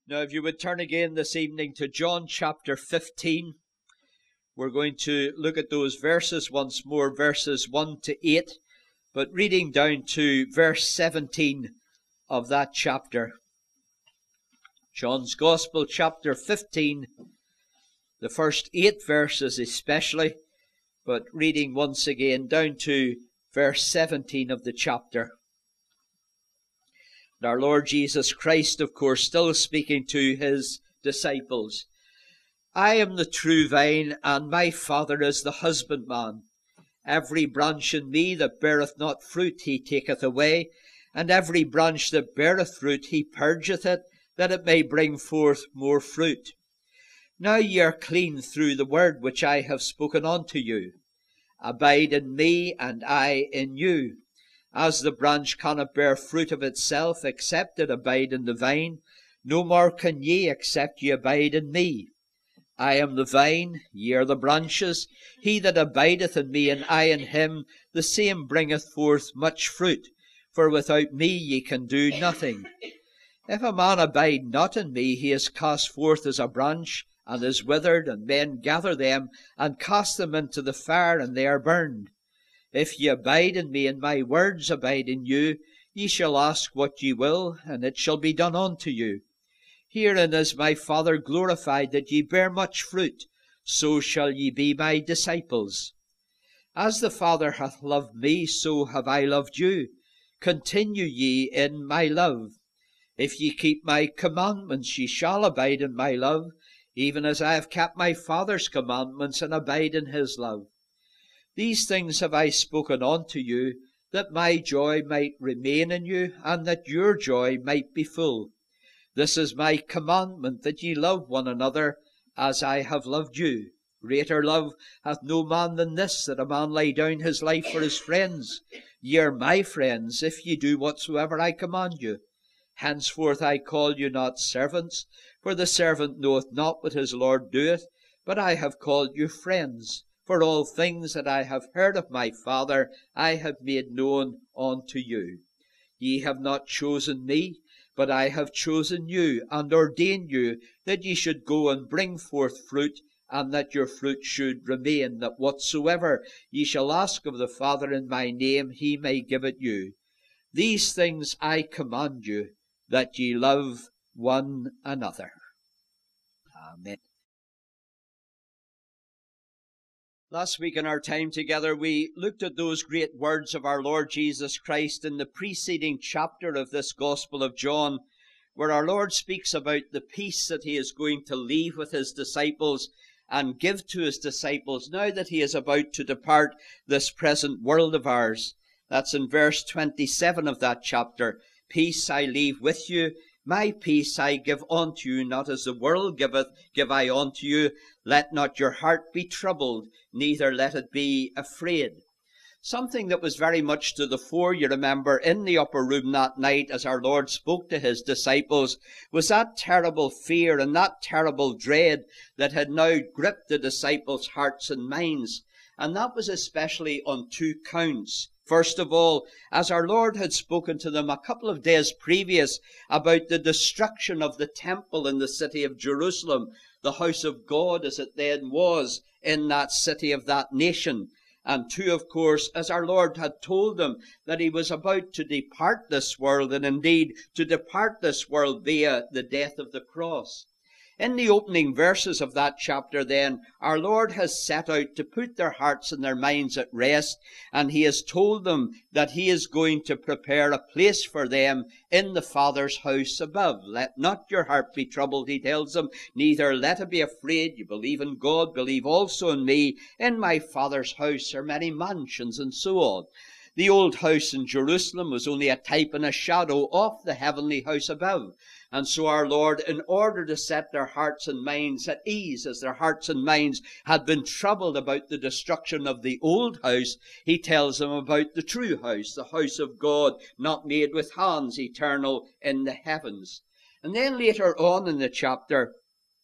Now, if you would turn again this evening to John chapter 15, we're going to look at those verses once more, verses 1 to 8, but reading down to verse 17 of that chapter. John's Gospel, chapter 15, the first 8 verses especially, but reading once again down to verse 17 of the chapter. And our Lord Jesus Christ, of course, still speaking to his disciples. I am the true vine, and my Father is the husbandman. Every branch in me that beareth not fruit he taketh away, and every branch that beareth fruit he purgeth it, that it may bring forth more fruit. Now ye are clean through the word which I have spoken unto you. Abide in me, and I in you. As the branch cannot bear fruit of itself, except it abide in the vine, no more can ye, except ye abide in me. I am the vine, ye are the branches. He that abideth in me, and I in him, the same bringeth forth much fruit. For without me ye can do nothing. If a man abide not in me, he is cast forth as a branch, and is withered, and men gather them, and cast them into the fire, and they are burned. If ye abide in me, and my words abide in you, ye shall ask what ye will, and it shall be done unto you. Herein is my Father glorified, that ye bear much fruit, so shall ye be my disciples. As the Father hath loved me, so have I loved you. Continue ye in my love. If ye keep my commandments, ye shall abide in my love, even as I have kept my Father's commandments, and abide in his love. These things have I spoken unto you, that my joy might remain in you, and that your joy might be full. This is my commandment, that ye love one another, as I have loved you. Greater love hath no man than this, that a man lay down his life for his friends. Ye are my friends, if ye do whatsoever I command you. Henceforth I call you not servants, for the servant knoweth not what his Lord doeth, but I have called you friends. For all things that I have heard of my Father I have made known unto you. Ye have not chosen me, but I have chosen you, and ordained you, that ye should go and bring forth fruit, and that your fruit should remain, that whatsoever ye shall ask of the Father in my name, he may give it you. These things I command you, that ye love one another. Amen. Last week in our time together, we looked at those great words of our Lord Jesus Christ in the preceding chapter of this Gospel of John, where our Lord speaks about the peace that he is going to leave with his disciples and give to his disciples now that he is about to depart this present world of ours. That's in verse 27 of that chapter. Peace I leave with you, my peace I give unto you, not as the world giveth, give I unto you. Let not your heart be troubled, neither let it be afraid. Something that was very much to the fore, you remember, in the upper room that night as our Lord spoke to his disciples, was that terrible fear and that terrible dread that had now gripped the disciples' hearts and minds. And that was especially on 2 counts. First of all, as our Lord had spoken to them a couple of days previous about the destruction of the temple in the city of Jerusalem, the house of God as it then was in that city of that nation. And 2, of course, as our Lord had told them that he was about to depart this world, and indeed to depart this world via the death of the cross. In the opening verses of that chapter then, our Lord has set out to put their hearts and their minds at rest, and he has told them that he is going to prepare a place for them in the Father's house above. Let not your heart be troubled, he tells them, neither let it be afraid. You believe in God, believe also in me. In my Father's house are many mansions, and so on. The old house in Jerusalem was only a type and a shadow of the heavenly house above. And so our Lord, in order to set their hearts and minds at ease, as their hearts and minds had been troubled about the destruction of the old house, he tells them about the true house, the house of God, not made with hands, eternal in the heavens. And then later on in the chapter,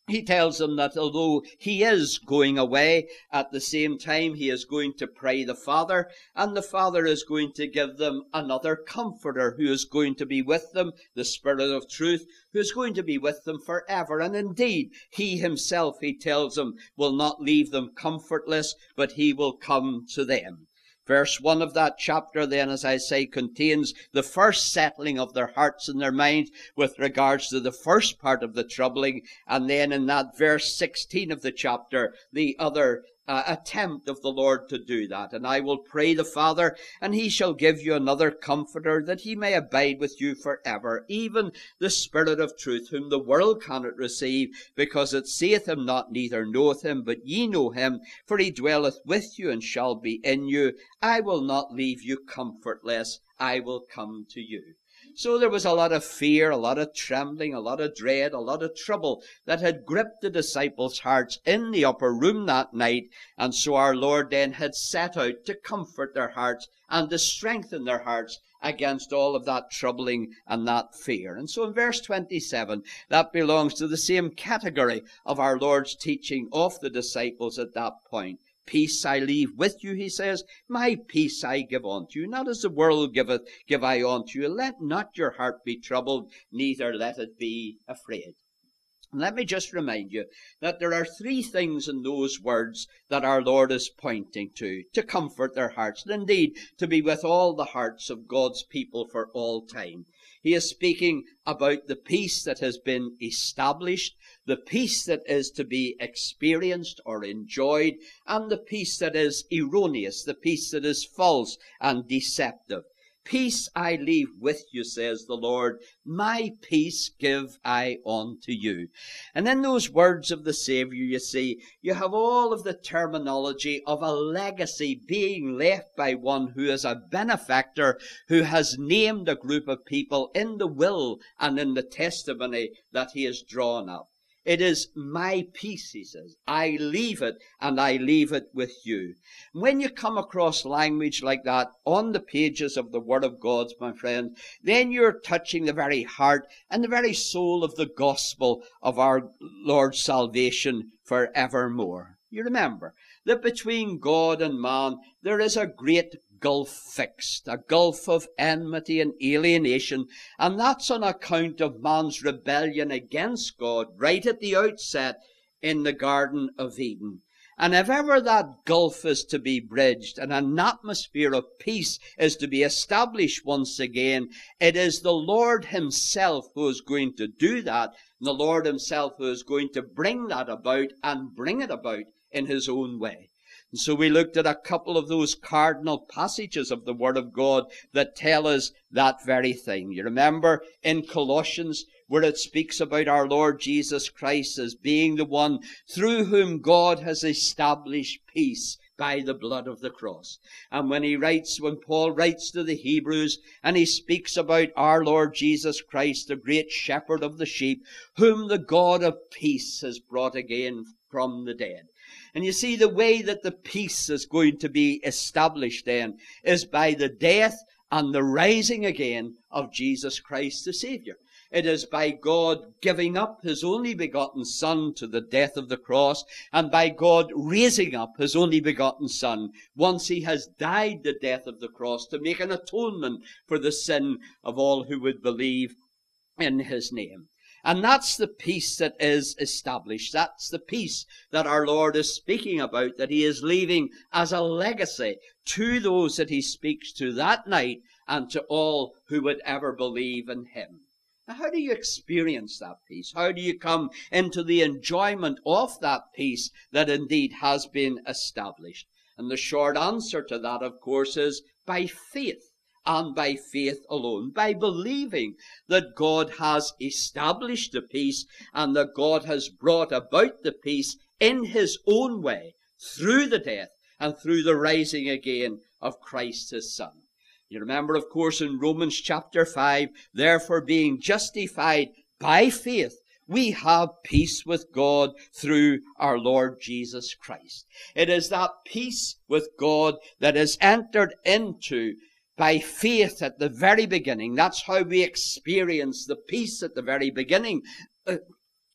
He tells them that although he is going away, at the same time he is going to pray the Father, and the Father is going to give them another comforter who is going to be with them, the Spirit of truth, who is going to be with them forever. And indeed, he himself, he tells them, will not leave them comfortless, but he will come to them. Verse 1 of that chapter then, as I say, contains the first settling of their hearts and their minds with regards to the first part of the troubling. And then in that verse 16 of the chapter, the other attempt of the Lord to do that. And I will pray the Father, and he shall give you another comforter, that he may abide with you forever, even the Spirit of truth, whom the world cannot receive, because it seeth him not, neither knoweth him, but ye know him, for he dwelleth with you and shall be in you. I will not leave you comfortless, I will come to you. So there was a lot of fear, a lot of trembling, a lot of dread, a lot of trouble that had gripped the disciples' hearts in the upper room that night. And so our Lord then had set out to comfort their hearts and to strengthen their hearts against all of that troubling and that fear. And so in verse 27, that belongs to the same category of our Lord's teaching of the disciples at that point. Peace I leave with you, he says. My peace I give unto you. Not as the world giveth, give I unto you. Let not your heart be troubled, neither let it be afraid. And let me just remind you that there are three things in those words that our Lord is pointing to comfort their hearts, and indeed to be with all the hearts of God's people for all time. He is speaking about the peace that has been established, the peace that is to be experienced or enjoyed, and the peace that is erroneous, the peace that is false and deceptive. Peace I leave with you, says the Lord. My peace give I unto you. And in those words of the Savior, you see, you have all of the terminology of a legacy being left by one who is a benefactor, who has named a group of people in the will and in the testimony that he has drawn up. It is my peace, he says. I leave it, and I leave it with you. When you come across language like that on the pages of the Word of God, my friend, then you're touching the very heart and the very soul of the gospel of our Lord's salvation forevermore. You remember that between God and man there is a great gulf fixed, a gulf of enmity and alienation, and that's on account of man's rebellion against God right at the outset in the Garden of Eden. And if ever that gulf is to be bridged and an atmosphere of peace is to be established once again, it is the Lord himself who is going to do that, and the Lord himself who is going to bring that about and bring it about in his own way. And so we looked at a couple of those cardinal passages of the Word of God that tell us that very thing. You remember in Colossians where it speaks about our Lord Jesus Christ as being the one through whom God has established peace by the blood of the cross. And when Paul writes to the Hebrews and he speaks about our Lord Jesus Christ, the great shepherd of the sheep, whom the God of peace has brought again from the dead. And you see, the way that the peace is going to be established then is by the death and the rising again of Jesus Christ the Savior. It is by God giving up his only begotten Son to the death of the cross, and by God raising up his only begotten Son once he has died the death of the cross to make an atonement for the sin of all who would believe in his name. And that's the peace that is established. That's the peace that our Lord is speaking about, that he is leaving as a legacy to those that he speaks to that night and to all who would ever believe in him. Now, how do you experience that peace? How do you come into the enjoyment of that peace that indeed has been established? And the short answer to that, of course, is by faith. And by faith alone, by believing that God has established the peace and that God has brought about the peace in his own way through the death and through the rising again of Christ his Son. You remember, of course, in Romans chapter 5, therefore being justified by faith, we have peace with God through our Lord Jesus Christ. It is that peace with God that is entered into by faith at the very beginning. That's how we experience the peace at the very beginning.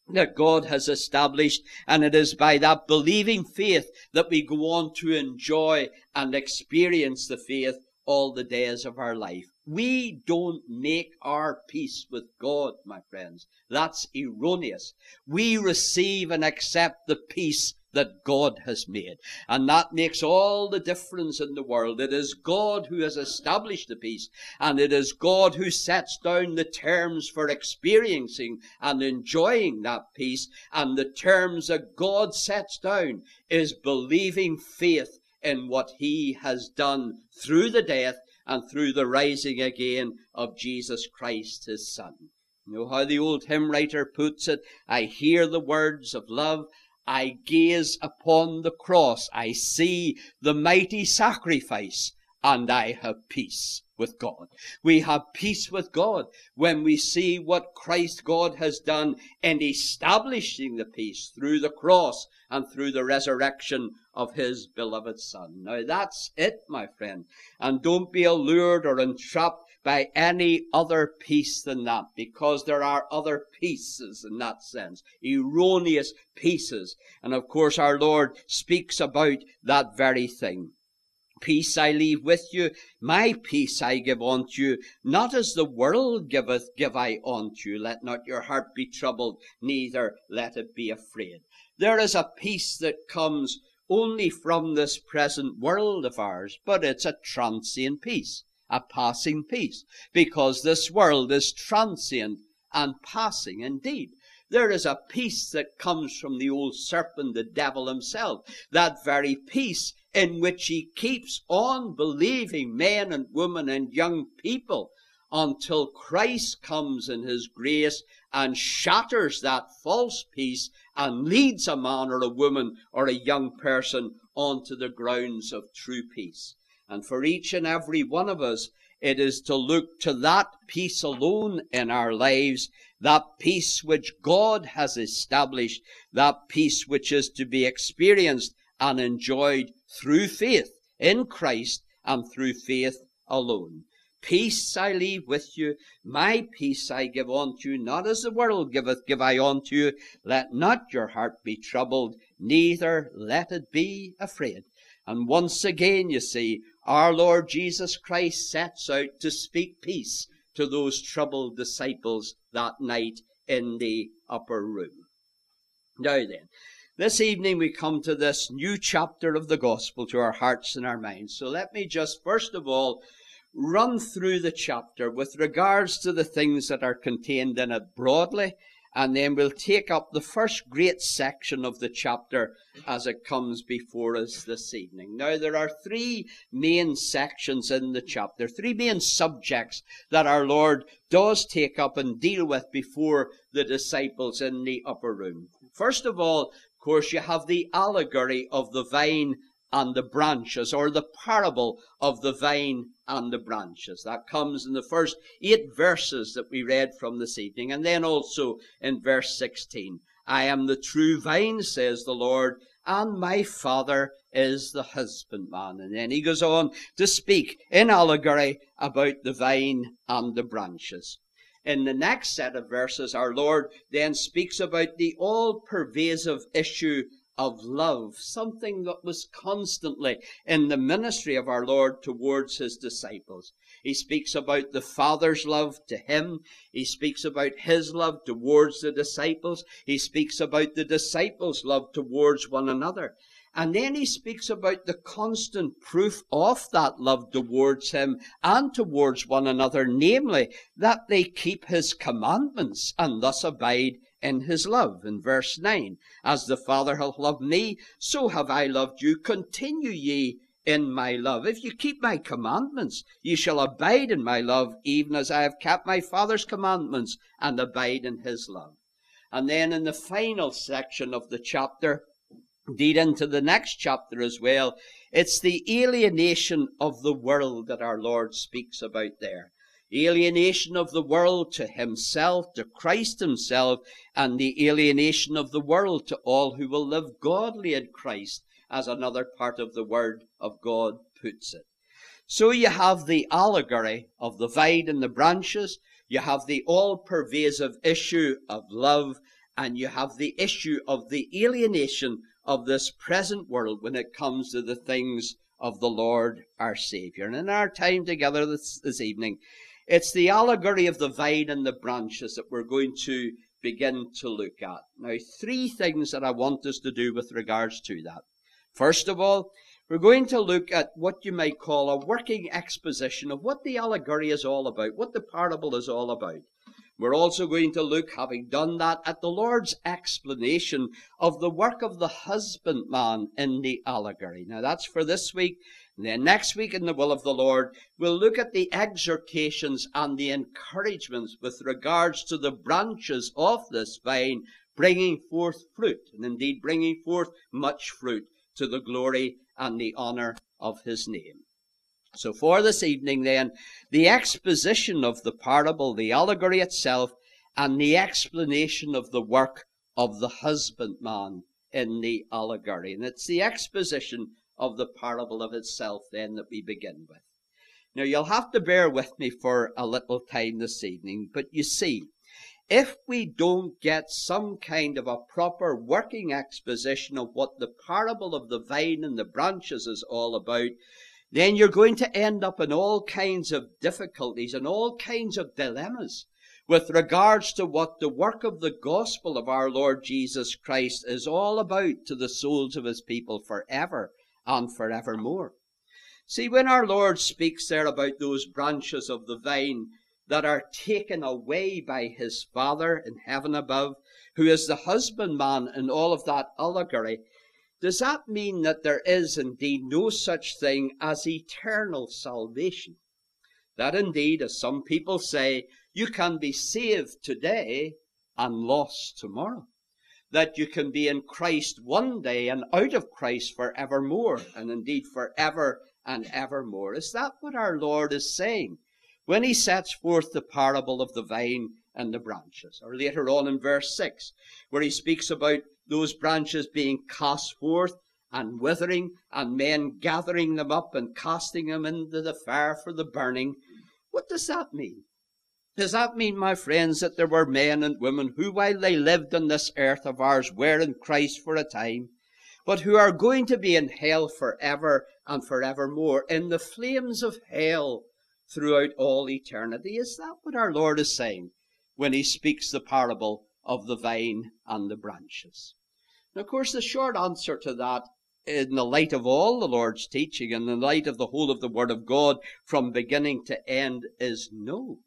that God has established, and it is by that believing faith that we go on to enjoy and experience the faith all the days of our life. We don't make our peace with God, my friends. That's erroneous. We receive and accept the peace that God has made. And that makes all the difference in the world. It is God who has established the peace, and it is God who sets down the terms for experiencing and enjoying that peace. And the terms that God sets down is believing faith in what He has done through the death and through the rising again of Jesus Christ, His Son. You know how the old hymn writer puts it? I hear the words of love. I gaze upon the cross. I see the mighty sacrifice, and I have peace with God. We have peace with God when we see what Christ God has done in establishing the peace through the cross and through the resurrection of His beloved Son. Now that's it, my friend. And don't be allured or entrapped by any other peace than that, because there are other pieces in that sense, erroneous pieces. And of course our Lord speaks about that very thing. Peace I leave with you, my peace I give unto you, not as the world giveth, give I unto you. Let not your heart be troubled, neither let it be afraid. There is a peace that comes only from this present world of ours, but it's a transient peace, a passing peace, because this world is transient and passing indeed. There is a peace that comes from the old serpent, the devil himself, that very peace in which he keeps on believing men and women and young people until Christ comes in His grace and shatters that false peace and leads a man or a woman or a young person onto the grounds of true peace. And for each and every one of us, it is to look to that peace alone in our lives, that peace which God has established, that peace which is to be experienced and enjoyed through faith in Christ and through faith alone. Peace I leave with you, my peace I give unto you, not as the world giveth, give I unto you. Let not your heart be troubled, neither let it be afraid. And once again, you see, our Lord Jesus Christ sets out to speak peace to those troubled disciples that night in the upper room. Now then, this evening we come to this new chapter of the gospel to our hearts and our minds. So let me just first of all run through the chapter with regards to the things that are contained in it broadly, and then we'll take up the first great section of the chapter as it comes before us this evening. Now, there are three main sections in the chapter, three main subjects that our Lord does take up and deal with before the disciples in the upper room. First of all, of course, you have the allegory of the vine and the branches, or the parable of the vine and the branches. That comes in the first 8 verses that we read from this evening, and then also in verse 16. I am the true vine, says the Lord, and my Father is the husbandman. And then he goes on to speak in allegory about the vine and the branches. In the next set of verses, our Lord then speaks about the all-pervasive issue of love, something that was constantly in the ministry of our Lord towards His disciples. He speaks about the Father's love to Him. He speaks about His love towards the disciples. He speaks about the disciples' love towards one another. And then he speaks about the constant proof of that love towards Him and towards one another, namely, that they keep His commandments and thus abide in His love. In verse 9, as the Father hath loved me, so have I loved you. Continue ye in my love. If you keep my commandments, ye shall abide in my love, even as I have kept my Father's commandments and abide in His love. And then in the final section of the chapter, indeed into the next chapter as well, it's the alienation of the world that our Lord speaks about there. Alienation of the world to Himself, to Christ Himself, and the alienation of the world to all who will live godly in Christ, as another part of the Word of God puts it. So you have the allegory of the vine and the branches, you have the all-pervasive issue of love, and you have the issue of the alienation of this present world when it comes to the things of the Lord our Saviour. And in our time together this evening, it's the allegory of the vine and the branches that we're going to begin to look at. Now, three things that I want us to do with regards to that. First of all, we're going to look at what you might call a working exposition of what the allegory is all about, what the parable is all about. We're also going to look, having done that, at the Lord's explanation of the work of the husbandman in the allegory. Now, that's for this week. And then next week, in the will of the Lord, we'll look at the exhortations and the encouragements with regards to the branches of this vine bringing forth fruit, and indeed bringing forth much fruit to the glory and the honor of his name. So for this evening then, the exposition of the parable, the allegory itself, and the explanation of the work of the husbandman in the allegory. And it's the exposition of the parable of itself then that we begin with. Now you'll have to bear with me for a little time this evening, but you see, if we don't get some kind of a proper working exposition of what the parable of the vine and the branches is all about, then you're going to end up in all kinds of difficulties and all kinds of dilemmas with regards to what the work of the gospel of our Lord Jesus Christ is all about to the souls of his people forever and forevermore. See, when our Lord speaks there about those branches of the vine that are taken away by his Father in heaven above, who is the husbandman in all of that allegory, does that mean that there is indeed no such thing as eternal salvation? That indeed, as some people say, you can be saved today and lost tomorrow. That you can be in Christ one day and out of Christ forevermore, and indeed forever and evermore. Is that what our Lord is saying when he sets forth the parable of the vine and the branches? Or later on in verse 6, where he speaks about those branches being cast forth and withering, and men gathering them up and casting them into the fire for the burning. What does that mean? Does that mean, my friends, that there were men and women who, while they lived on this earth of ours, were in Christ for a time, but who are going to be in hell forever and forevermore, in the flames of hell throughout all eternity? Is that what our Lord is saying when he speaks the parable of the vine and the branches? And of course, the short answer to that, in the light of all the Lord's teaching, and in the light of the whole of the Word of God from beginning to end, is no.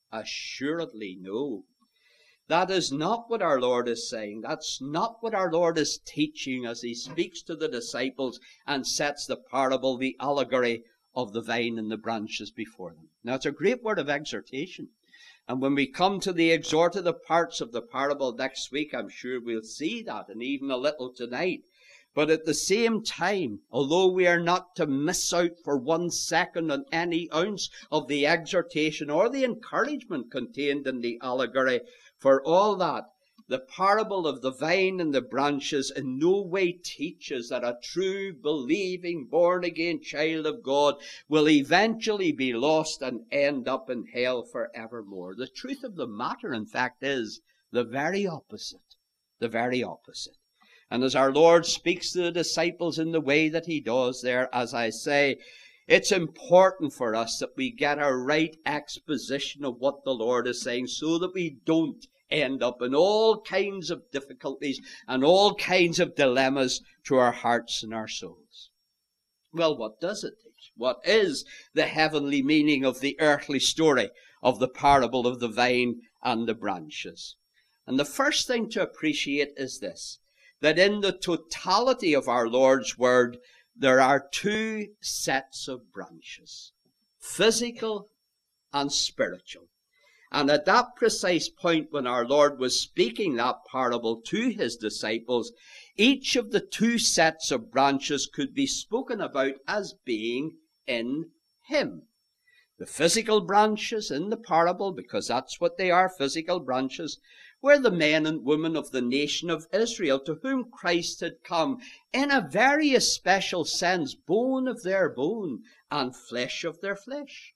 Assuredly no. That is not what our Lord is saying. That's not what our Lord is teaching as he speaks to the disciples and sets the parable, the allegory of the vine and the branches before them. Now, it's a great word of exhortation. And when we come to the exhortative parts of the parable next week, I'm sure we'll see that, and even a little tonight. But at the same time, although we are not to miss out for 1 second on any ounce of the exhortation or the encouragement contained in the allegory, for all that, the parable of the vine and the branches in no way teaches that a true, believing, born-again child of God will eventually be lost and end up in hell forevermore. The truth of the matter, in fact, is the very opposite. The very opposite. And as our Lord speaks to the disciples in the way that he does there, as I say, it's important for us that we get a right exposition of what the Lord is saying so that we don't end up in all kinds of difficulties and all kinds of dilemmas to our hearts and our souls. Well, what does it teach? What is the heavenly meaning of the earthly story of the parable of the vine and the branches? And the first thing to appreciate is this, that in the totality of our Lord's word, there are two sets of branches, physical and spiritual. And at that precise point when our Lord was speaking that parable to his disciples, each of the two sets of branches could be spoken about as being in him. The physical branches in the parable, because that's what they are, physical branches, were the men and women of the nation of Israel, to whom Christ had come in a very especial sense, bone of their bone and flesh of their flesh,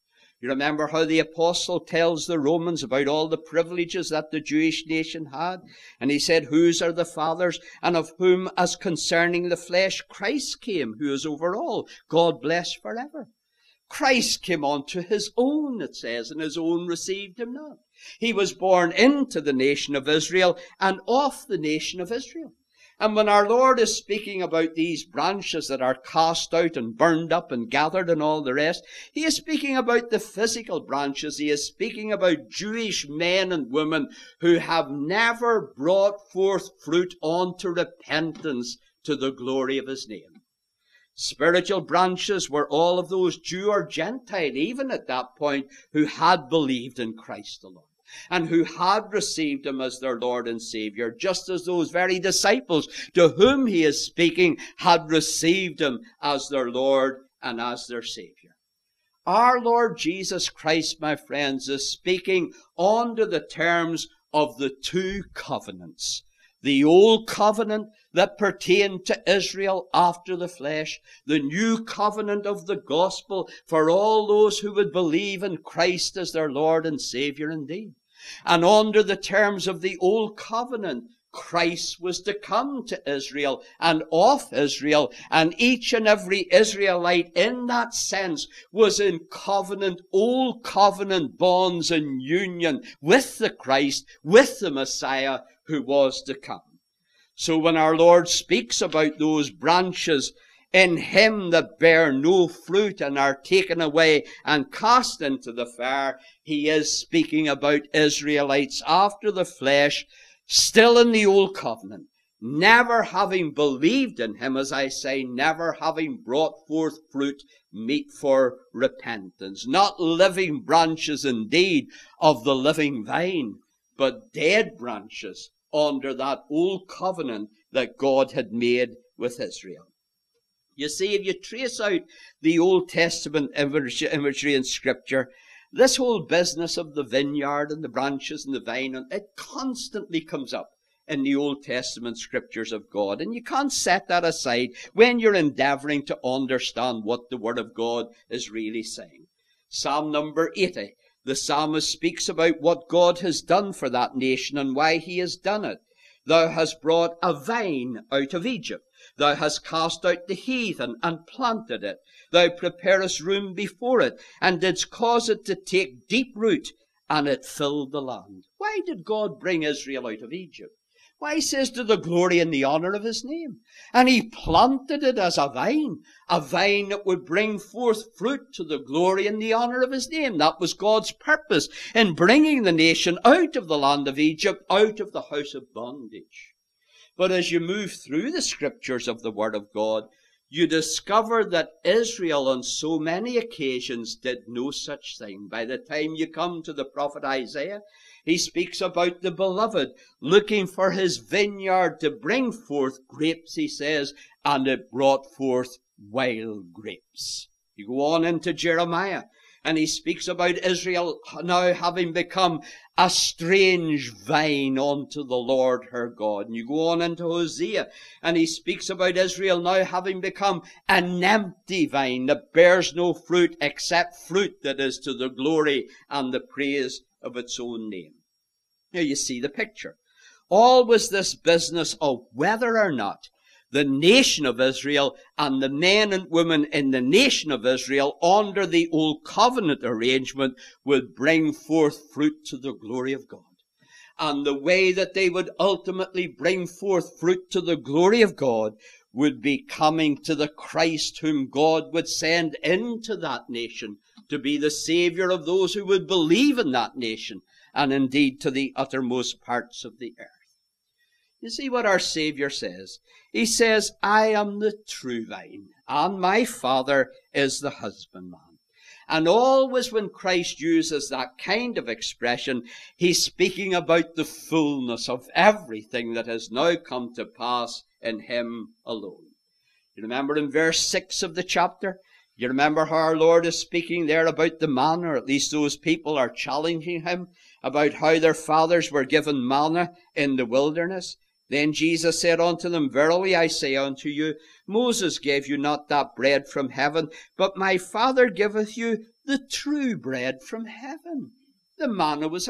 You remember how the apostle tells the Romans about all the privileges that the Jewish nation had? And he said, whose are the fathers, and of whom as concerning the flesh Christ came, who is over all, God blessed forever. Christ came unto his own, it says, and his own received him not. He was born into the nation of Israel and of the nation of Israel. And when our Lord is speaking about these branches that are cast out and burned up and gathered and all the rest, he is speaking about the physical branches. He is speaking about Jewish men and women who have never brought forth fruit unto repentance to the glory of his name. Spiritual branches were all of those Jew or Gentile, even at that point, who had believed in Christ alone, and who had received him as their Lord and Savior, just as those very disciples to whom he is speaking had received him as their Lord and as their Savior. Our Lord Jesus Christ, my friends, is speaking under the terms of the two covenants. The old covenant that pertained to Israel after the flesh, the new covenant of the gospel for all those who would believe in Christ as their Lord and Savior indeed. And under the terms of the old covenant, Christ was to come to Israel and of Israel, and each and every Israelite in that sense was in covenant, old covenant bonds and union with the Christ, with the Messiah who was to come. So when our Lord speaks about those branches in him that bear no fruit and are taken away and cast into the fire, he is speaking about Israelites after the flesh, still in the old covenant, never having believed in him, as I say, never having brought forth fruit meet for repentance. Not living branches indeed of the living vine, but dead branches under that old covenant that God had made with Israel. You see, if you trace out the Old Testament imagery in Scripture, this whole business of the vineyard and the branches and the vine, it constantly comes up in the Old Testament Scriptures of God. And you can't set that aside when you're endeavoring to understand what the Word of God is really saying. Psalm number 80. The psalmist speaks about what God has done for that nation and why he has done it. Thou hast brought a vine out of Egypt. Thou hast cast out the heathen and planted it. Thou preparest room before it, and didst cause it to take deep root, and it filled the land. Why did God bring Israel out of Egypt? Why, he says, to the glory and the honor of his name. And he planted it as a vine that would bring forth fruit to the glory and the honor of his name. That was God's purpose in bringing the nation out of the land of Egypt, out of the house of bondage. But as you move through the Scriptures of the Word of God, you discover that Israel on so many occasions did no such thing. By the time you come to the prophet Isaiah, he speaks about the beloved looking for his vineyard to bring forth grapes, he says, and it brought forth wild grapes. You go on into Jeremiah, and he speaks about Israel now having become a strange vine unto the Lord her God. And you go on into Hosea, and he speaks about Israel now having become an empty vine that bears no fruit except fruit that is to the glory and the praise of its own name. Now you see the picture. All was this business of whether or not the nation of Israel and the men and women in the nation of Israel under the old covenant arrangement would bring forth fruit to the glory of God. And the way that they would ultimately bring forth fruit to the glory of God would be coming to the Christ whom God would send into that nation to be the Savior of those who would believe in that nation, and indeed to the uttermost parts of the earth. You see what our Savior says. He says, I am the true vine, and my Father is the husbandman. And always when Christ uses that kind of expression, he's speaking about the fullness of everything that has now come to pass in him alone. You remember in verse 6 of the chapter, you remember how our Lord is speaking there about the manna, or at least those people are challenging him about how their fathers were given manna in the wilderness. Then Jesus said unto them, Verily I say unto you, Moses gave you not that bread from heaven, but my Father giveth you the true bread from heaven. The manna was a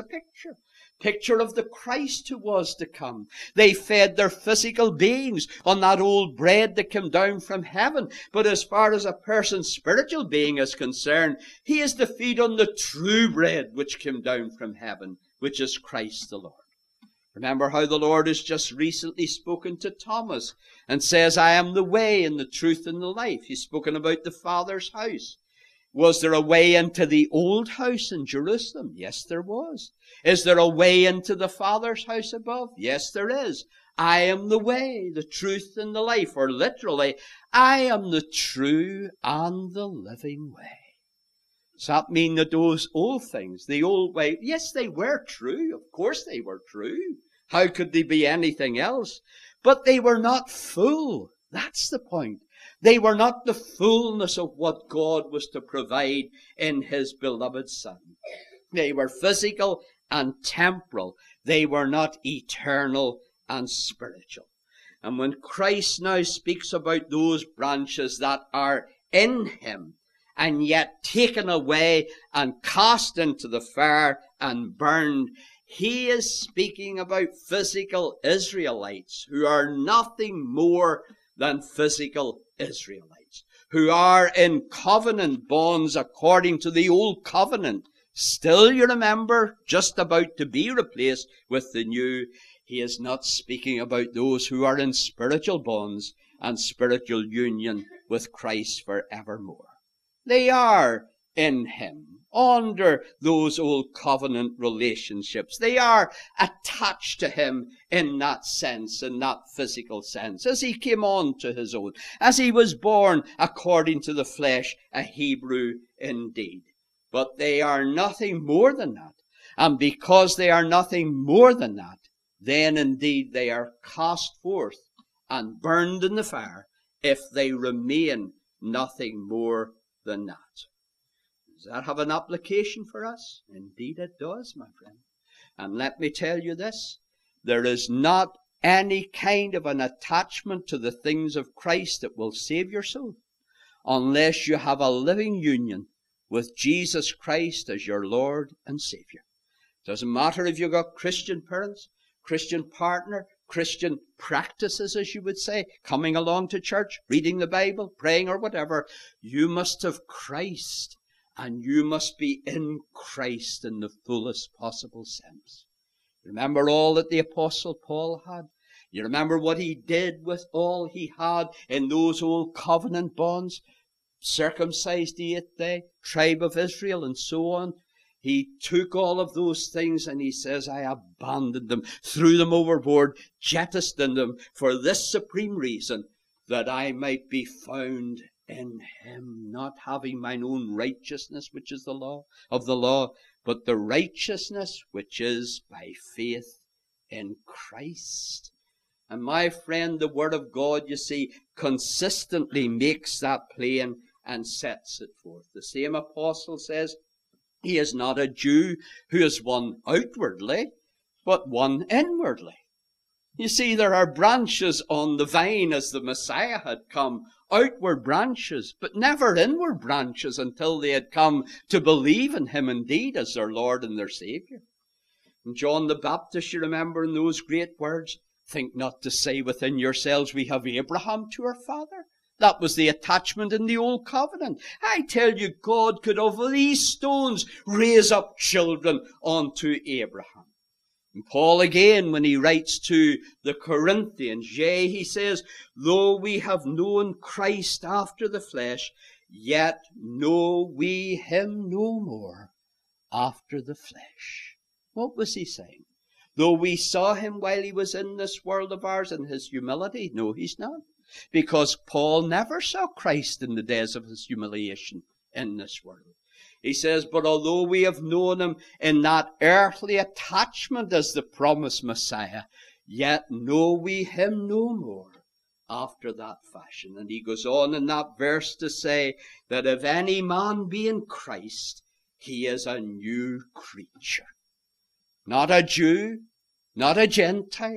picture of the Christ who was to come. They fed their physical beings on that old bread that came down from heaven. But as far as a person's spiritual being is concerned, he is to feed on the true bread which came down from heaven, which is Christ the Lord. Remember how the Lord has just recently spoken to Thomas and says, I am the way and the truth and the life. He's spoken about the Father's house. Was there a way into the old house in Jerusalem? Yes, there was. Is there a way into the Father's house above? Yes, there is. I am the way, the truth, and the life. Or literally, I am the true and the living way. Does that mean that those old things, the old way, yes, they were true. Of course they were true. How could they be anything else? But they were not full. That's the point. They were not the fullness of what God was to provide in his beloved Son. They were physical and temporal. They were not eternal and spiritual. And when Christ now speaks about those branches that are in him, and yet taken away and cast into the fire and burned, he is speaking about physical Israelites who are nothing more than physical Israelites, who are in covenant bonds according to the old covenant. Still, you remember, just about to be replaced with the new. He is not speaking about those who are in spiritual bonds and spiritual union with Christ forevermore. They are in him, under those old covenant relationships. They are attached to him in that sense, in that physical sense, as he came on to his own, as he was born according to the flesh, a Hebrew indeed. But they are nothing more than that. And because they are nothing more than that, then indeed they are cast forth and burned in the fire if they remain nothing more than that. Does that have an application for us? Indeed it does, my friend. And let me tell you this, there is not any kind of an attachment to the things of Christ that will save your soul unless you have a living union with Jesus Christ as your Lord and Savior. Doesn't matter if you've got Christian parents, Christian partner, Christian practices, as you would say, coming along to church, reading the Bible, praying or whatever. You must have Christ, and you must be in Christ in the fullest possible sense. Remember all that the Apostle Paul had? You remember what he did with all he had in those old covenant bonds? Circumcised the 8th day, tribe of Israel, and so on. He took all of those things and he says, I abandoned them, threw them overboard, jettisoned them for this supreme reason, that I might be found in him, not having mine own righteousness, which is the law of the law, but the righteousness which is by faith in Christ. And my friend, the Word of God, you see, consistently makes that plain and sets it forth. The same apostle says, he is not a Jew who is one outwardly, but one inwardly. You see, there are branches on the vine as the Messiah had come, outward branches, but never inward branches until they had come to believe in him indeed as their Lord and their Savior. And John the Baptist, you remember in those great words, think not to say within yourselves, we have Abraham to our father. That was the attachment in the old covenant. I tell you, God could of these stones raise up children unto Abraham. And Paul again, when he writes to the Corinthians, yea, he says, though we have known Christ after the flesh, yet know we him no more after the flesh. What was he saying? Though we saw him while he was in this world of ours in his humility? No, he's not. Because Paul never saw Christ in the days of his humiliation in this world. He says, but although we have known him in that earthly attachment as the promised Messiah, yet know we him no more after that fashion. And he goes on in that verse to say that if any man be in Christ, he is a new creature. Not a Jew, not a Gentile,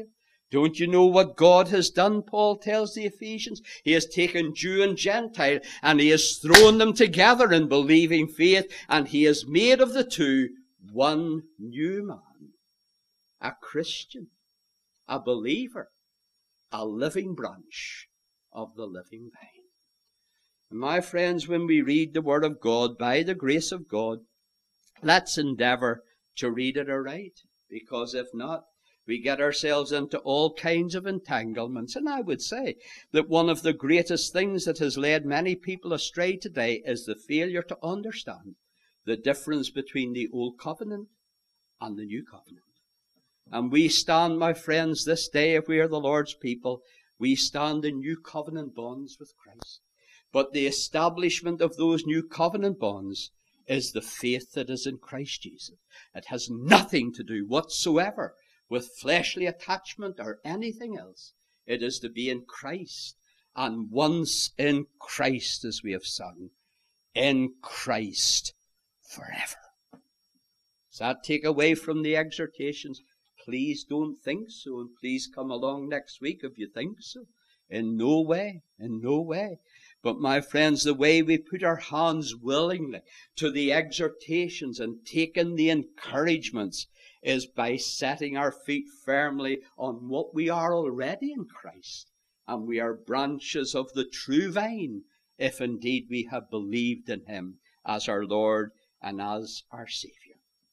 Don't you know what God has done, Paul tells the Ephesians? He has taken Jew and Gentile, and he has thrown them together in believing faith, and he has made of the two one new man, a Christian, a believer, a living branch of the living vine. And my friends, when we read the Word of God, by the grace of God, let's endeavor to read it aright, because if not, we get ourselves into all kinds of entanglements. And I would say that one of the greatest things that has led many people astray today is the failure to understand the difference between the Old Covenant and the New Covenant. And we stand, my friends, this day, if we are the Lord's people, we stand in New Covenant bonds with Christ. But the establishment of those New Covenant bonds is the faith that is in Christ Jesus. It has nothing to do whatsoever with fleshly attachment or anything else. It is to be in Christ. And once in Christ, as we have sung, in Christ forever. Does that take away from the exhortations? Please don't think so, and please come along next week if you think so. In no way, in no way. But my friends, the way we put our hands willingly to the exhortations and taking the encouragements is by setting our feet firmly on what we are already in Christ. And we are branches of the true vine, if indeed we have believed in him as our Lord and as our Saviour.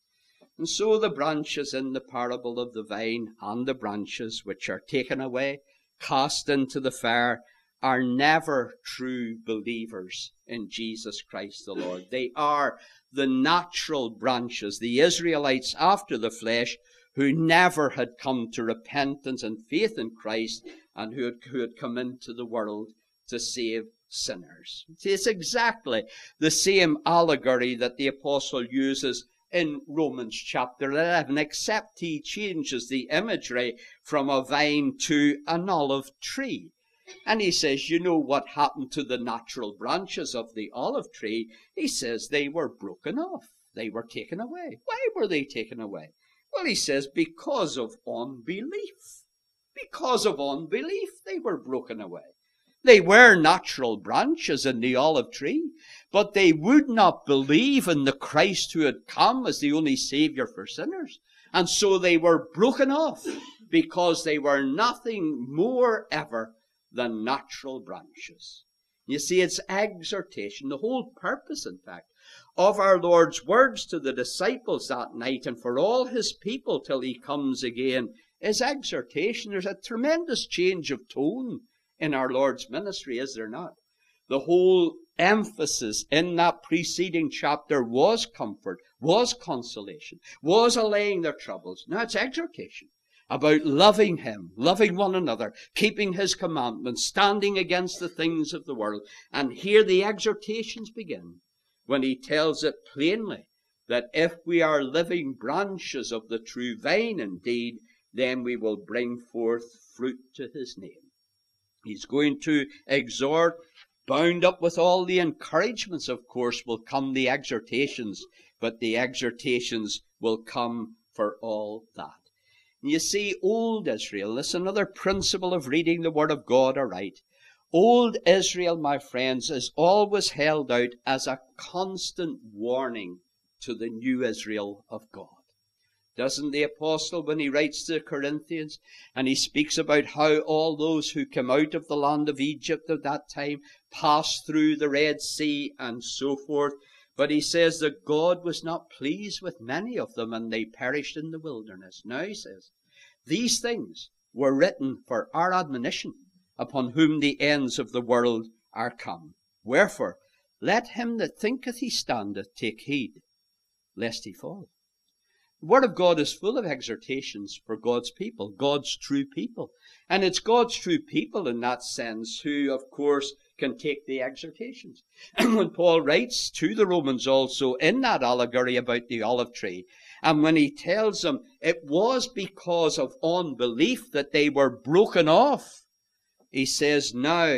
And so the branches in the parable of the vine and the branches which are taken away, cast into the fire, are never true believers in Jesus Christ the Lord. They are the natural branches, the Israelites after the flesh, who never had come to repentance and faith in Christ, and who had come into the world to save sinners. It's exactly the same allegory that the apostle uses in Romans chapter 11, except he changes the imagery from a vine to an olive tree. And he says, you know what happened to the natural branches of the olive tree? He says they were broken off. They were taken away. Why were they taken away? Well, he says, because of unbelief. Because of unbelief, they were broken away. They were natural branches in the olive tree, but they would not believe in the Christ who had come as the only Savior for sinners. And so they were broken off because they were nothing more ever than natural branches. You see, it's exhortation, the whole purpose, in fact, of our Lord's words to the disciples that night and for all his people till he comes again is exhortation. There's a tremendous change of tone in our Lord's ministry, is there not? The whole emphasis in that preceding chapter was comfort, was consolation, was allaying their troubles. Now it's exhortation about loving him, loving one another, keeping his commandments, standing against the things of the world. And here the exhortations begin when he tells it plainly that if we are living branches of the true vine indeed, then we will bring forth fruit to his name. He's going to exhort. Bound up with all the encouragements, of course, will come the exhortations, but the exhortations will come for all that. And you see, old Israel, this is another principle of reading the Word of God aright. Old Israel, my friends, is always held out as a constant warning to the new Israel of God. Doesn't the apostle, when he writes to the Corinthians, and he speaks about how all those who came out of the land of Egypt at that time passed through the Red Sea and so forth, but he says that God was not pleased with many of them and they perished in the wilderness. Now he says, these things were written for our admonition, upon whom the ends of the world are come. Wherefore, let him that thinketh he standeth take heed, lest he fall. The Word of God is full of exhortations for God's people, God's true people. And it's God's true people in that sense who, of course, can take the exhortations. And when Paul writes to the Romans also in that allegory about the olive tree, and when he tells them it was because of unbelief that they were broken off, he says, now,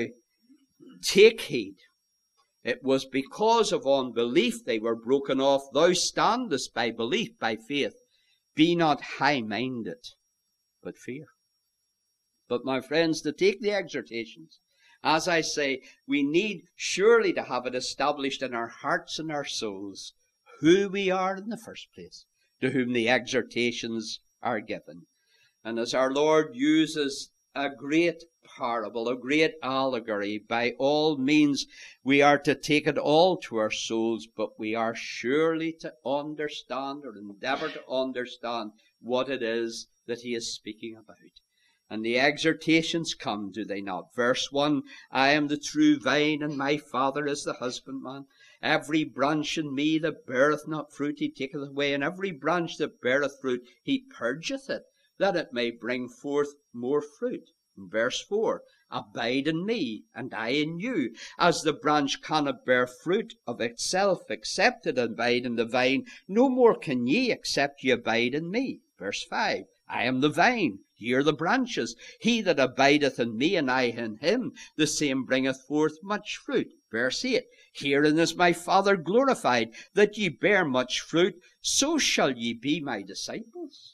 take heed. It was because of unbelief they were broken off. Thou standest by belief, by faith. Be not high-minded, but fear. But my friends, to take the exhortations, as I say, we need surely to have it established in our hearts and our souls who we are in the first place, to whom the exhortations are given. And as our Lord uses a great parable, a great allegory, by all means we are to take it all to our souls, but we are surely to understand or endeavor to understand what it is that he is speaking about. And the exhortations come, do they not? Verse 1, I am the true vine, and my Father is the husbandman. Every branch in me that beareth not fruit, he taketh away, and every branch that beareth fruit, he purgeth it, that it may bring forth more fruit. In verse 4, abide in me, and I in you. As the branch cannot bear fruit of itself, except it abide in the vine, no more can ye, except ye abide in me. Verse 5, I am the vine, ye are the branches. He that abideth in me, and I in him, the same bringeth forth much fruit. Verse 8, herein is my Father glorified, that ye bear much fruit, so shall ye be my disciples.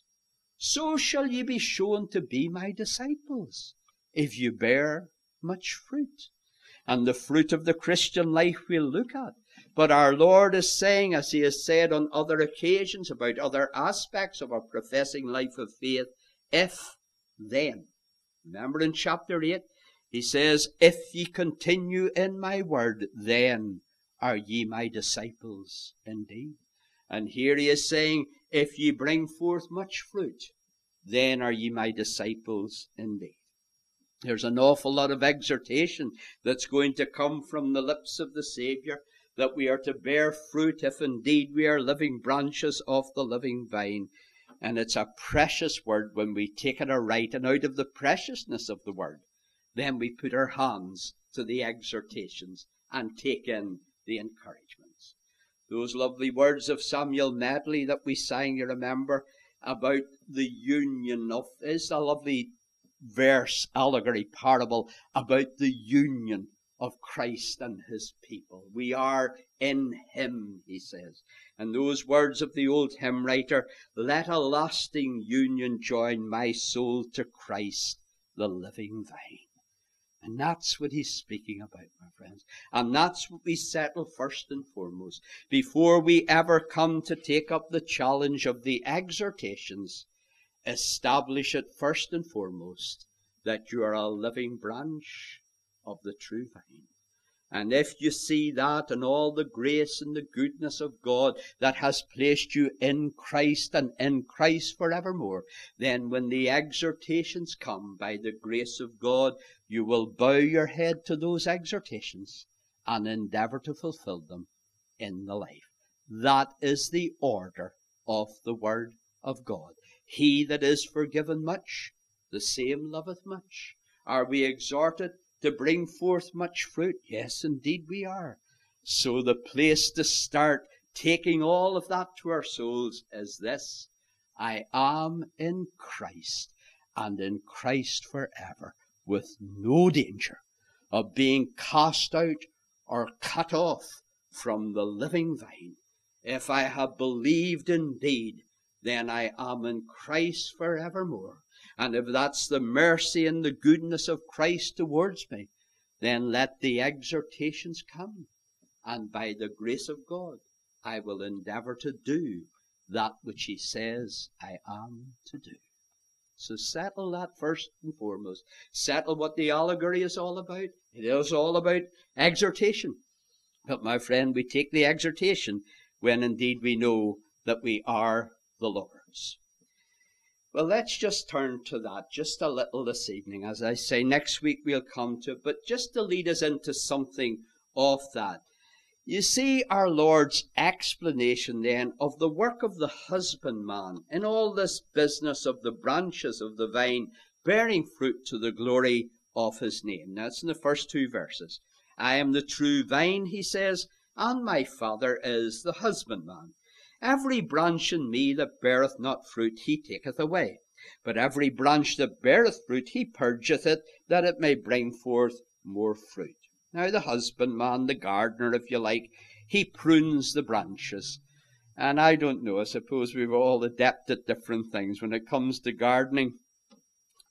So shall ye be shown to be my disciples, if you bear much fruit. And the fruit of the Christian life we'll look at. But our Lord is saying, as he has said on other occasions about other aspects of our professing life of faith, if then. Remember in chapter 8, he says, if ye continue in my word, then are ye my disciples indeed. And here he is saying, if ye bring forth much fruit, then are ye my disciples indeed. There's an awful lot of exhortation that's going to come from the lips of the Savior, that we are to bear fruit if indeed we are living branches of the living vine. And it's a precious word when we take it aright, and out of the preciousness of the word, then we put our hands to the exhortations and take in the encouragements. Those lovely words of Samuel Medley that we sang, you remember, about the union of, is a lovely verse, allegory, parable about the union of Christ and his people. We are in him, he says. And those words of the old hymn writer, let a lasting union join my soul to Christ, the living vine. And that's what he's speaking about, my friends. And that's what we settle first and foremost. Before we ever come to take up the challenge of the exhortations, establish it first and foremost that you are a living branch of the true vine. And if you see that and all the grace and the goodness of God that has placed you in Christ and in Christ forevermore, then when the exhortations come by the grace of God, you will bow your head to those exhortations and endeavor to fulfill them in the life. That is the order of the Word of God. He that is forgiven much, the same loveth much. Are we exhorted to bring forth much fruit? Yes, indeed we are. So the place to start taking all of that to our souls is this: I am in Christ, and in Christ forever, with no danger of being cast out or cut off from the living vine. If I have believed indeed, then I am in Christ forevermore. And if that's the mercy and the goodness of Christ towards me, then let the exhortations come. And by the grace of God, I will endeavor to do that which he says I am to do. So settle that first and foremost. Settle what the allegory is all about. It is all about exhortation. But my friend, we take the exhortation when indeed we know that we are the Lord's. Well, let's just turn to that just a little this evening. As I say, next week we'll come to it, but just to lead us into something of that. You see our Lord's explanation then of the work of the husbandman in all this business of the branches of the vine bearing fruit to the glory of his name. Now, it's in the first two verses. I am the true vine, he says, and my Father is the husbandman. Every branch in me that beareth not fruit, he taketh away. But every branch that beareth fruit, he purgeth it, that it may bring forth more fruit. Now the husbandman, the gardener, if you like, he prunes the branches. And I don't know, I suppose we're all adept at different things when it comes to gardening.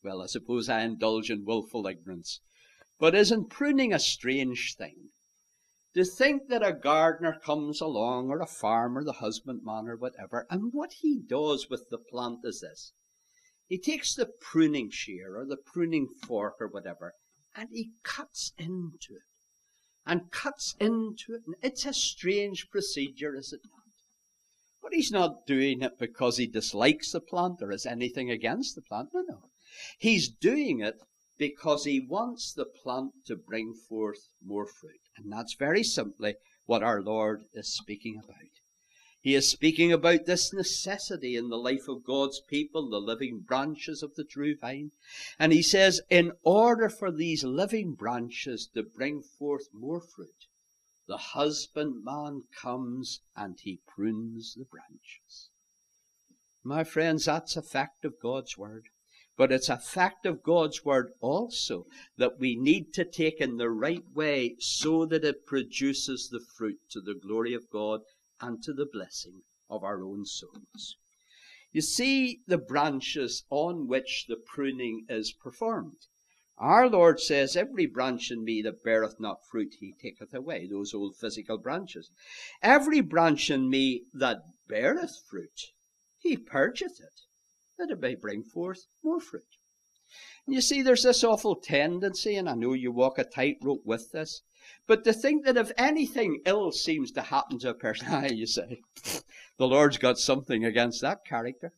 Well, I suppose I indulge in willful ignorance. But isn't pruning a strange thing? To think that a gardener comes along, or a farmer, the husbandman, or whatever, and what he does with the plant is this. He takes the pruning shear, or the pruning fork, or whatever, and he cuts into it. And cuts into it. And it's a strange procedure, is it not? But he's not doing it because he dislikes the plant or has anything against the plant. No. He's doing it because he wants the plant to bring forth more fruit. And that's very simply what our Lord is speaking about. He is speaking about this necessity in the life of God's people, the living branches of the true vine. And he says, in order for these living branches to bring forth more fruit, the husbandman comes and he prunes the branches. My friends, that's a fact of God's word. But it's a fact of God's word also that we need to take in the right way so that it produces the fruit to the glory of God and to the blessing of our own souls. You see the branches on which the pruning is performed. Our Lord says, every branch in me that beareth not fruit, he taketh away. Those old physical branches. Every branch in me that beareth fruit, he purgeth it, that it may bring forth more fruit. And you see, there's this awful tendency, and I know you walk a tightrope with this, but to think that if anything ill seems to happen to a person, you say, the Lord's got something against that character.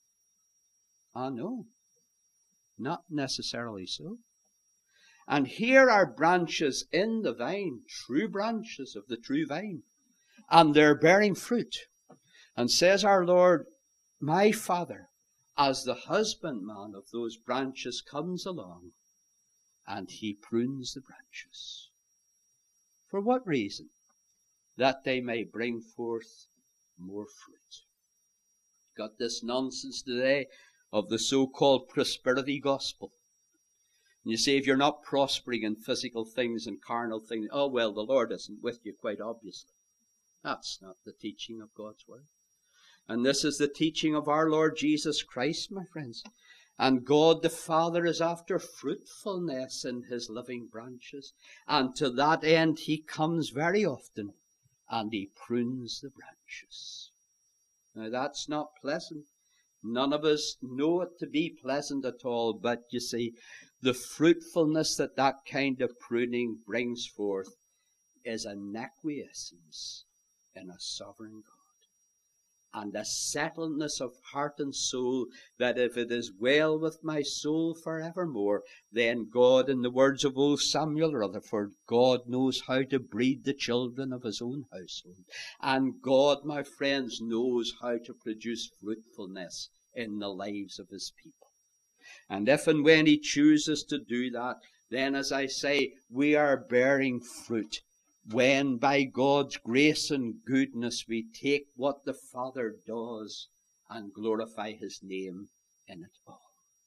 No, not necessarily so. And here are branches in the vine, true branches of the true vine, and they're bearing fruit. And says our Lord, my Father, as the husbandman of those branches comes along, and he prunes the branches. For what reason? That they may bring forth more fruit. Got this nonsense today of the so-called prosperity gospel. And you say, if you're not prospering in physical things and carnal things, oh well, the Lord isn't with you, quite obviously. That's not the teaching of God's word. And this is the teaching of our Lord Jesus Christ, my friends. And God the Father is after fruitfulness in his living branches. And to that end he comes very often and he prunes the branches. Now that's not pleasant. None of us know it to be pleasant at all. But you see, the fruitfulness that that kind of pruning brings forth is an acquiescence in a sovereign God. And a settledness of heart and soul, that if it is well with my soul forevermore, then God, in the words of old Samuel Rutherford, God knows how to breed the children of his own household. And God, my friends, knows how to produce fruitfulness in the lives of his people. And if and when he chooses to do that, then, as I say, we are bearing fruit. When by God's grace and goodness we take what the Father does and glorify his name in it all.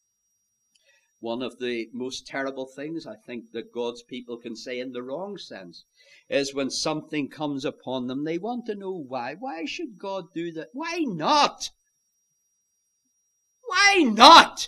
One of the most terrible things I think that God's people can say in the wrong sense is when something comes upon them, they want to know why. Why should God do that? Why not? Why not?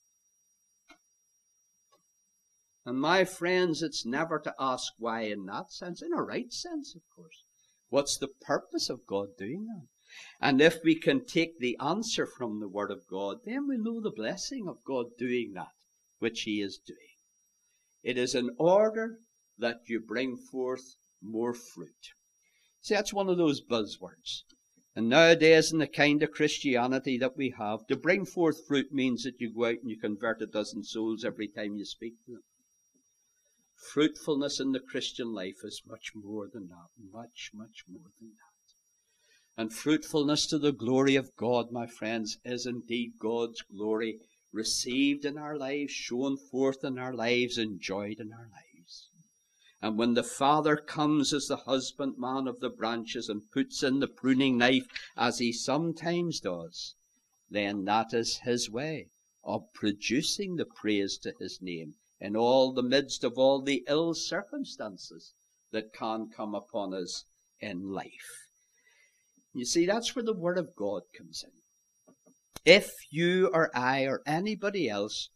And my friends, it's never to ask why in that sense, in a right sense, of course. What's the purpose of God doing that? And if we can take the answer from the Word of God, then we know the blessing of God doing that, which he is doing. It is in order that you bring forth more fruit. See, that's one of those buzzwords. And nowadays, in the kind of Christianity that we have, to bring forth fruit means that you go out and you convert a dozen souls every time you speak to them. Fruitfulness in the Christian life is much more than that. Much, much more than that. And fruitfulness to the glory of God, my friends, is indeed God's glory received in our lives, shown forth in our lives, enjoyed in our lives. And when the Father comes as the husbandman of the branches and puts in the pruning knife, as he sometimes does, then that is his way of producing the praise to his name in all the midst of all the ill circumstances that can come upon us in life. You see, that's where the Word of God comes in. If you or I or anybody else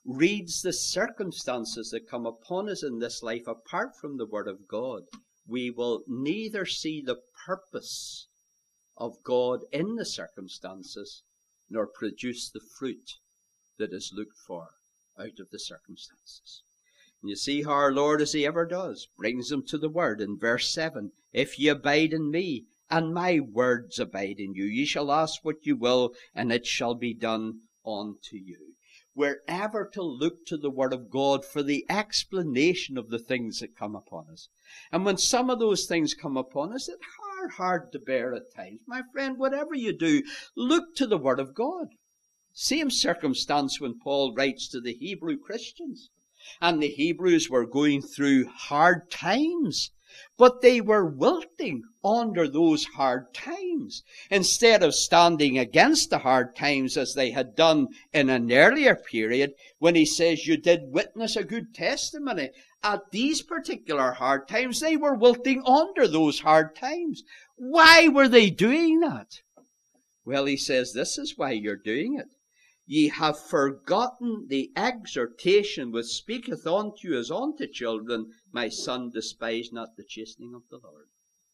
reads the circumstances that come upon us in this life apart from the Word of God, we will neither see the purpose of God in the circumstances, nor produce the fruit that is looked for out of the circumstances. And you see how our Lord, as he ever does, brings them to the Word in verse 7. If ye abide in me, and my words abide in you, ye shall ask what you will, and it shall be done unto you. We're ever to look to the Word of God for the explanation of the things that come upon us. And when some of those things come upon us, it's hard to bear at times. My friend, whatever you do, look to the Word of God. Same circumstance when Paul writes to the Hebrew Christians. And the Hebrews were going through hard times, but they were wilting under those hard times. Instead of standing against the hard times as they had done in an earlier period, when he says you did witness a good testimony, at these particular hard times, they were wilting under those hard times. Why were they doing that? Well, he says, this is why you're doing it. Ye have forgotten the exhortation which speaketh unto you as unto children, my son, despise not the chastening of the Lord.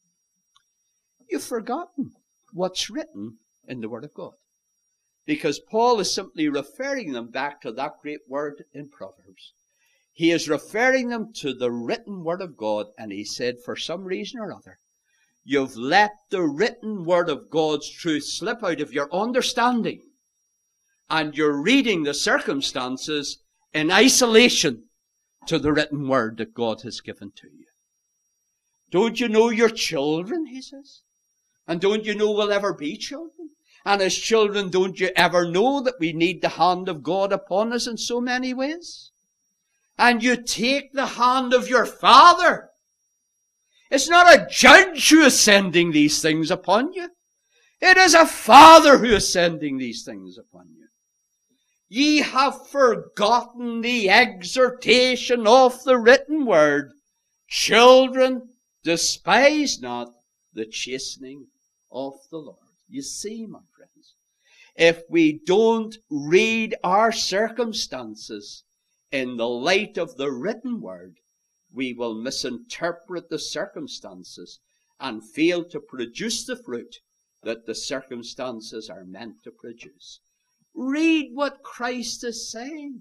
You've forgotten what's written in the Word of God. Because Paul is simply referring them back to that great word in Proverbs. He is referring them to the written Word of God, and he said, for some reason or other, you've let the written Word of God's truth slip out of your understanding. And you're reading the circumstances in isolation to the written Word that God has given to you. Don't you know you're children, he says? And don't you know we'll ever be children? And as children, don't you ever know that we need the hand of God upon us in so many ways? And you take the hand of your Father. It's not a judge who is sending these things upon you. It is a Father who is sending these things upon you. Ye have forgotten the exhortation of the written word. Children, despise not the chastening of the Lord. You see, my friends, if we don't read our circumstances in the light of the written word, we will misinterpret the circumstances and fail to produce the fruit that the circumstances are meant to produce. Read what Christ is saying.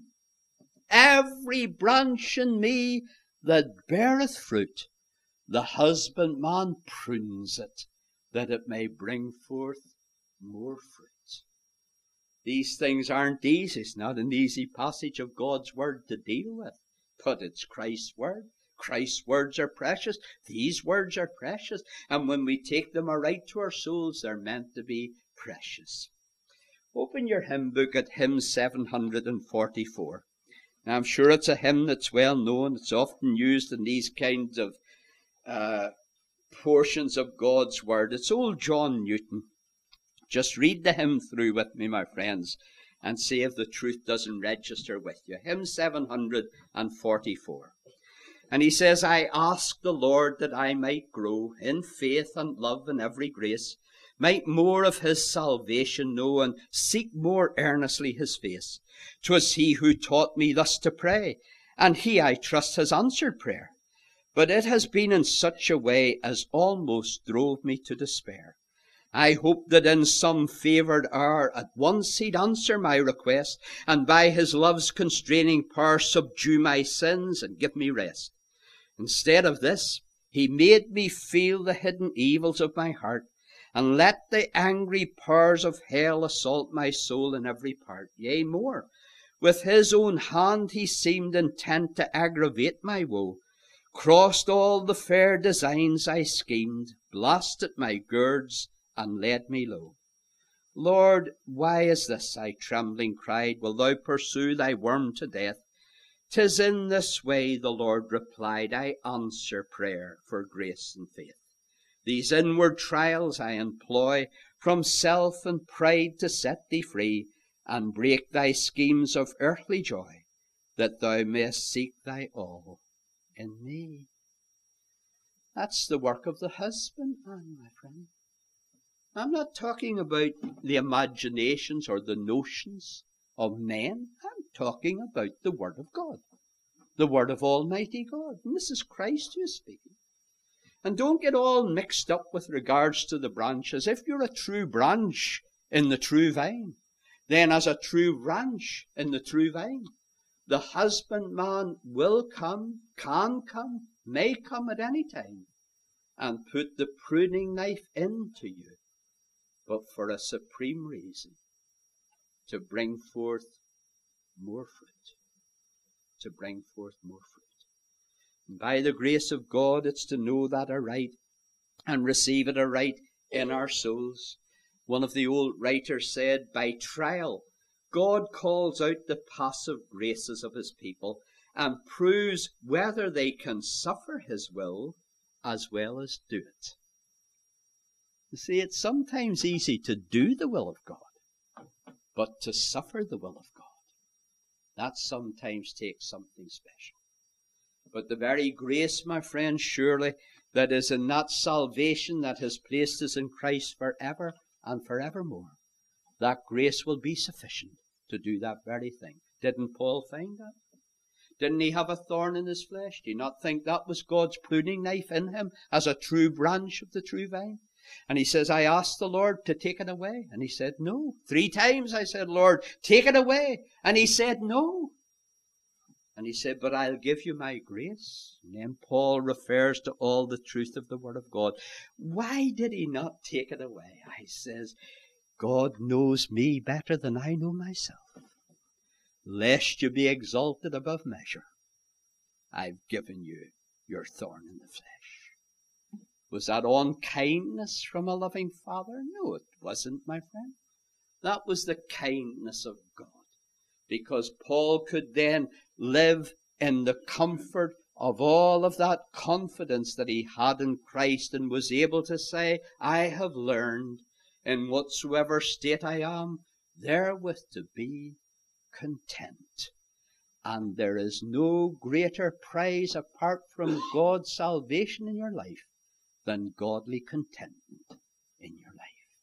Every branch in me that beareth fruit, the husbandman prunes it, that it may bring forth more fruit. These things aren't easy. It's not an easy passage of God's word to deal with, but it's Christ's word. Christ's words are precious. These words are precious. And when we take them aright to our souls, they're meant to be precious. Open your hymn book at hymn 744. Now, I'm sure it's a hymn that's well known. It's often used in these kinds of portions of God's Word. It's old John Newton. Just read the hymn through with me, my friends, and see if the truth doesn't register with you. Hymn 744. And he says, I ask the Lord that I might grow in faith and love and every grace, might more of his salvation know, and seek more earnestly his face. 'Twas he who taught me thus to pray, and he, I trust, has answered prayer. But it has been in such a way as almost drove me to despair. I hoped that in some favoured hour at once he'd answer my request, and by his love's constraining power subdue my sins and give me rest. Instead of this, he made me feel the hidden evils of my heart, and let the angry powers of hell assault my soul in every part. Yea, more, with his own hand he seemed intent to aggravate my woe, crossed all the fair designs I schemed, blasted my girds, and laid me low. Lord, why is this? I trembling cried. Wilt thou pursue thy worm to death? 'Tis in this way, the Lord replied, I answer prayer for grace and faith. These inward trials I employ from self and pride to set thee free, and break thy schemes of earthly joy, that thou mayst seek thy all in me. That's the work of the husbandman, my friend. I'm not talking about the imaginations or the notions of men. I'm talking about the Word of God, the Word of Almighty God. And this is Christ who is speaking. And don't get all mixed up with regards to the branches. If you're a true branch in the true vine, then as a true branch in the true vine, the husbandman will come, can come, may come at any time and put the pruning knife into you, but for a supreme reason, to bring forth more fruit. To bring forth more fruit. And by the grace of God, it's to know that aright and receive it aright in our souls. One of the old writers said, by trial, God calls out the passive graces of his people and proves whether they can suffer his will as well as do it. You see, it's sometimes easy to do the will of God, but to suffer the will of God, that sometimes takes something special. But the very grace, my friends, surely, that is in that salvation that has placed us in Christ forever and forevermore, that grace will be sufficient to do that very thing. Didn't Paul find that? Didn't he have a thorn in his flesh? Do you not think that was God's pruning knife in him as a true branch of the true vine? And he says, I asked the Lord to take it away. And he said, no. 3 times I said, Lord, take it away. And he said, no. And he said, but I'll give you my grace. And then Paul refers to all the truth of the Word of God. Why did he not take it away? I says, God knows me better than I know myself. Lest you be exalted above measure, I've given you your thorn in the flesh. Was that unkindness from a loving Father? No, it wasn't, my friend. That was the kindness of God. Because Paul could then live in the comfort of all of that confidence that he had in Christ, and was able to say, I have learned in whatsoever state I am, therewith to be content. And there is no greater prize apart from God's salvation in your life than godly contentment in your life.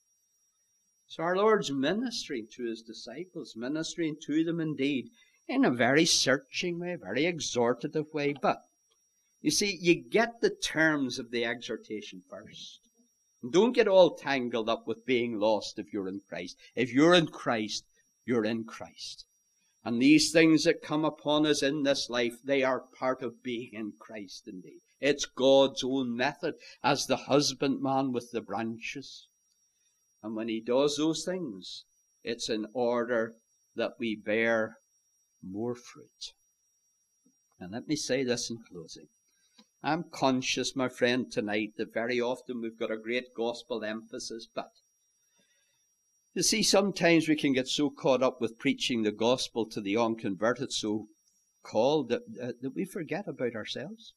So our Lord's ministering to his disciples, ministering to them indeed in a very searching way, very exhortative way. But you see, you get the terms of the exhortation first. And don't get all tangled up with being lost if you're in Christ. If you're in Christ, you're in Christ. And these things that come upon us in this life, they are part of being in Christ indeed. It's God's own method as the husbandman with the branches. And when he does those things, it's in order that we bear more fruit. And let me say this in closing. I'm conscious, my friend, tonight that very often we've got a great gospel emphasis, but you see, sometimes we can get so caught up with preaching the gospel to the unconverted, so called, that we forget about ourselves.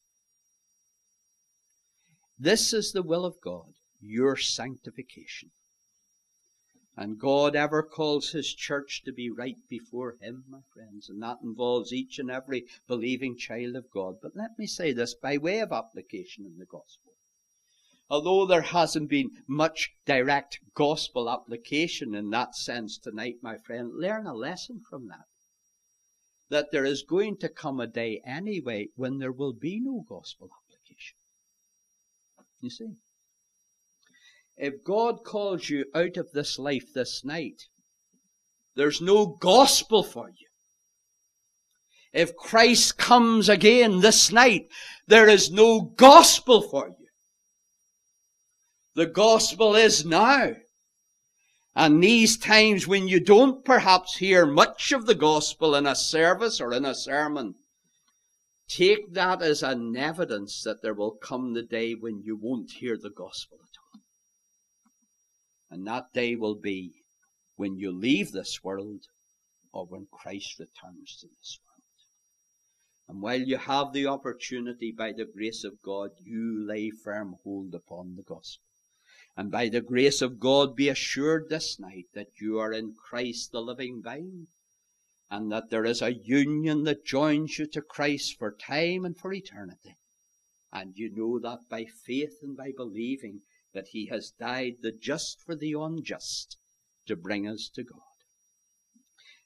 This is the will of God, your sanctification. And God ever calls his church to be right before him, my friends, and that involves each and every believing child of God. But let me say this by way of application in the gospel. Although there hasn't been much direct gospel application in that sense tonight, my friend, learn a lesson from that. That there is going to come a day anyway when there will be no gospel application. You see? If God calls you out of this life this night, there's no gospel for you. If Christ comes again this night, there is no gospel for you. The gospel is now. And these times when you don't perhaps hear much of the gospel in a service or in a sermon, take that as an evidence that there will come the day when you won't hear the gospel at all. And that day will be when you leave this world or when Christ returns to this world. And while you have the opportunity, by the grace of God, you lay firm hold upon the gospel. And by the grace of God, be assured this night that you are in Christ the living vine, and that there is a union that joins you to Christ for time and for eternity. And you know that by faith and by believing that he has died the just for the unjust to bring us to God.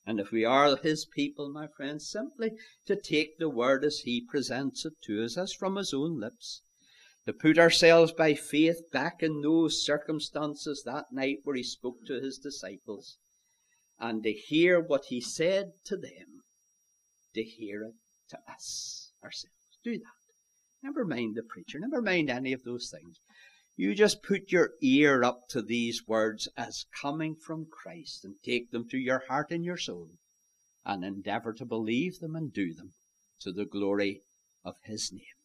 And if we are his people, my friends, simply to take the word as he presents it to us, as from his own lips, to put ourselves by faith back in those circumstances that night where he spoke to his disciples, and to hear what he said to them, to hear it to us ourselves. Do that. Never mind the preacher, never mind any of those things. You just put your ear up to these words as coming from Christ, and take them to your heart and your soul, and endeavor to believe them and do them to the glory of his name.